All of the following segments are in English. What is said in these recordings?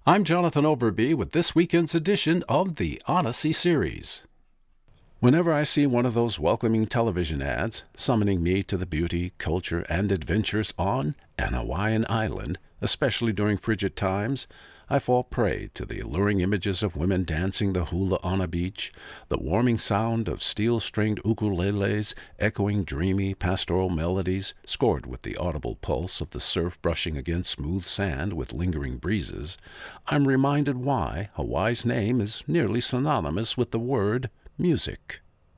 I'm Jonathan Overby with this weekend's edition of the Odyssey series. Whenever I see one of those welcoming television ads summoning me to the beauty, culture, and adventures on an Hawaiian island, especially during frigid times, I fall prey to the alluring images of women dancing the hula on a beach, the warming sound of steel-stringed ukuleles echoing dreamy pastoral melodies scored with the audible pulse of the surf brushing against smooth sand with lingering breezes. I'm reminded why Hawaii's name is nearly synonymous with the word music.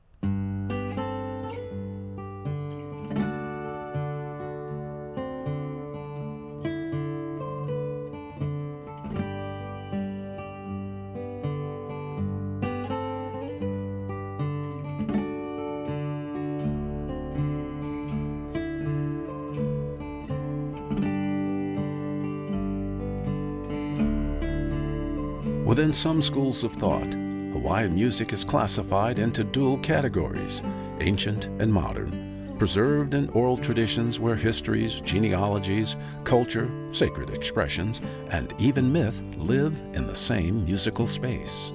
Within some schools of thought, Hawaiian music is classified into dual categories, ancient and modern, preserved in oral traditions where histories, genealogies, culture, sacred expressions, and even myth live in the same musical space.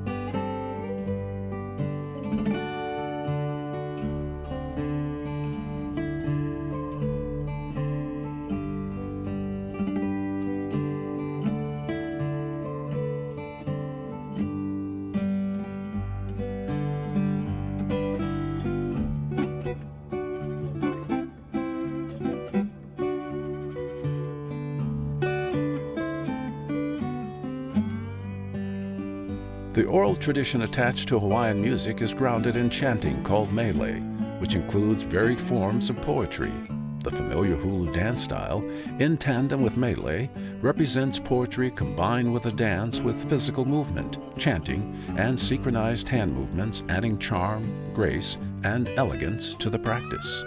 The oral tradition attached to Hawaiian music is grounded in chanting called mele, which includes varied forms of poetry. The familiar hula dance style, in tandem with mele, represents poetry combined with a dance with physical movement, chanting, and synchronized hand movements, adding charm, grace, and elegance to the practice.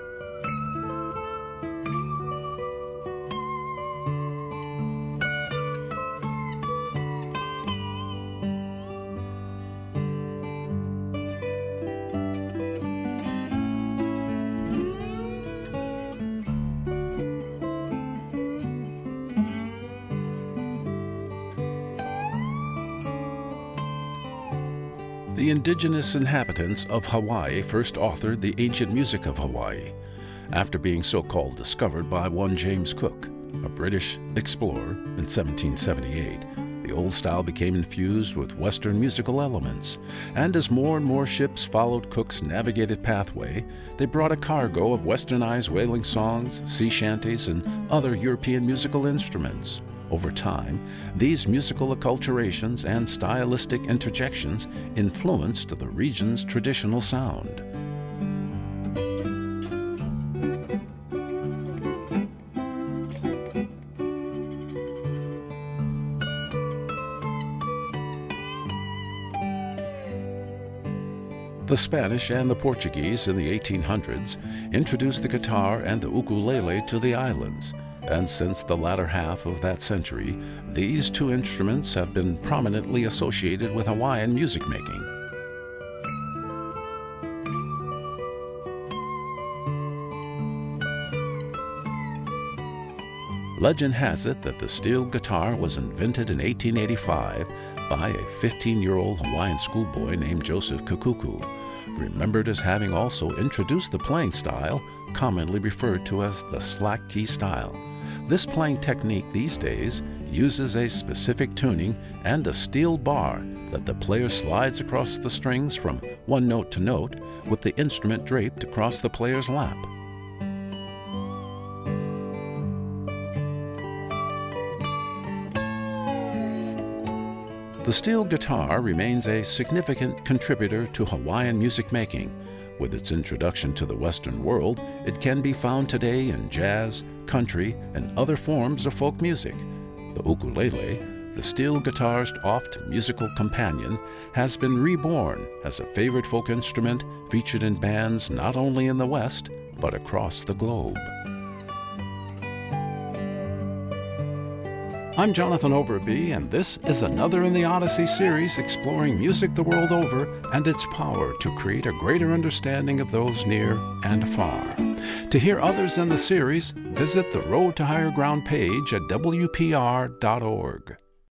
The indigenous inhabitants of Hawaii first authored the ancient music of Hawaii, after being so-called discovered by one James Cook, a British explorer, in 1778. The old style became infused with Western musical elements, and as more and more ships followed Cook's navigated pathway, they brought a cargo of westernized wailing songs, sea shanties, and other European musical instruments. Over time, these musical acculturations and stylistic interjections influenced the region's traditional sound. The Spanish and the Portuguese in the 1800s introduced the guitar and the ukulele to the islands, and since the latter half of that century, these two instruments have been prominently associated with Hawaiian music making. Legend has it that the steel guitar was invented in 1885 by a 15-year-old Hawaiian schoolboy named Joseph Kukuku, remembered as having also introduced the playing style commonly referred to as the slack key style. This playing technique these days uses a specific tuning and a steel bar that the player slides across the strings from one note to note with the instrument draped across the player's lap. The steel guitar remains a significant contributor to Hawaiian music making. With its introduction to the Western world, it can be found today in jazz, country, and other forms of folk music. The ukulele, the steel guitar's oft musical companion, has been reborn as a favorite folk instrument featured in bands not only in the West, but across the globe. I'm Jonathan Overby, and this is another in the Odyssey series exploring music the world over and its power to create a greater understanding of those near and far. To hear others in the series, visit the Road to Higher Ground page at WPR.org.